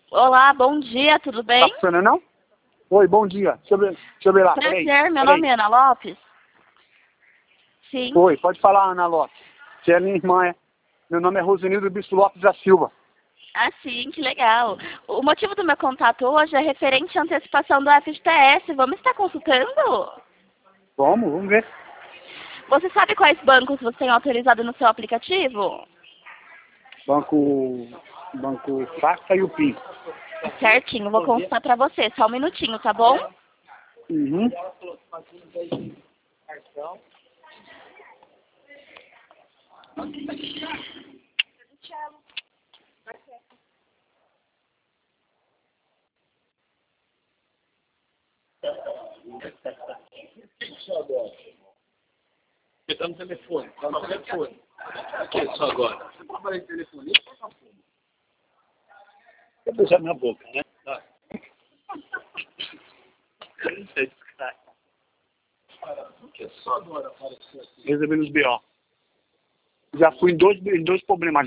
Olá, bom dia, tudo Tá bem? funcionando, não? Oi, bom dia. Deixa eu ver lá. Peraí. Prazer, meu nome é Ana Lopes. Sim. Oi, pode falar, Ana Lopes. Você é minha irmã, é? Meu nome é Rosenildo Bispo Lopes da Silva. Ah, sim, que legal. O motivo do meu contato hoje é referente à antecipação do FGTS. Vamos estar consultando? Vamos ver. Você sabe quais bancos você tem autorizado no seu aplicativo? Banco Saca e o PIN. Certinho, vou consultar para você. Só um minutinho, tá bom? Uhum. Você tá no telefone, tá no telefone. O que é isso agora? Você trabalha em telefone? Eu vou beijar minha boca, né? Tá. Isso é descarado. Por que só agora apareceu aqui? Resolvendo os BO. Já fui em dois problemas.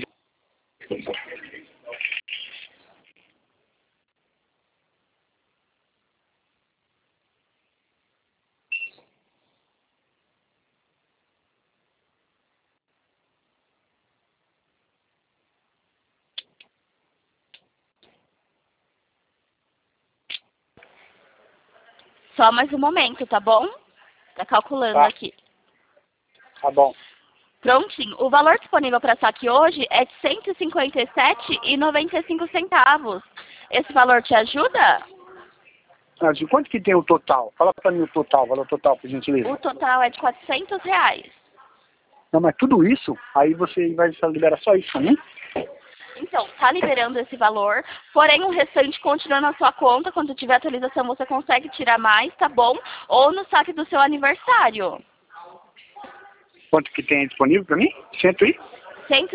Só mais um momento, tá bom? Tá calculando Tá. aqui. Tá bom. Prontinho. O valor disponível para saque hoje é de R$ 157,95. Esse valor te ajuda? De quanto que tem o total? Fala pra mim o total, valor total, por gentileza. O total é de R$ 400. Não, mas tudo isso, aí você vai liberar só isso pra mim? Então, tá liberando esse valor, porém o restante continua na sua conta. Quando tiver atualização, você consegue tirar mais, tá bom? Ou no saque do seu aniversário. Quanto que tem disponível pra mim? Cento e? R$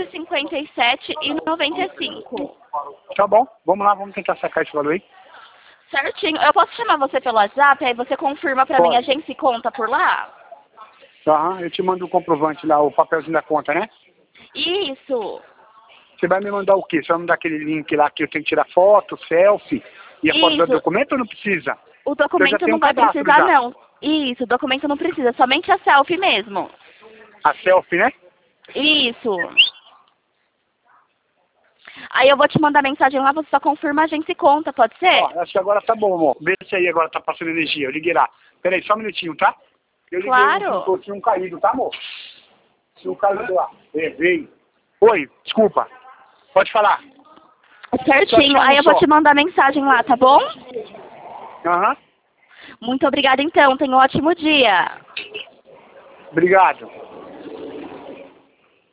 157,95. Tá bom, vamos lá, vamos tentar sacar esse valor aí. Certinho. Eu posso chamar você pelo WhatsApp, aí você confirma pra mim, a Pode. gente conta por lá? Aham, eu te mando o comprovante lá, o papelzinho da conta, né? Isso. Você vai me mandar o quê? Você vai me mandar aquele link lá que eu tenho que tirar foto, selfie e a foto do Isso. documento ou não precisa? O Eu já documento tenho não um vai cadastro precisar, já. não. Isso, o documento não precisa, somente a selfie mesmo. A selfie, né? Isso. Aí eu vou te mandar mensagem lá, você só confirma, a gente se conta, pode ser? Ó, acho que agora tá bom, amor. Vê se aí agora tá passando energia. Eu liguei lá. Peraí, só um minutinho, tá? Eu liguei Claro. tinha um caído, tá, amor? Tinha um caído lá. Veio. Oi, desculpa. Pode falar. Certinho, aí eu vou te mandar mensagem lá, tá bom? Aham. Muito obrigada então, tenha um ótimo dia. Obrigado.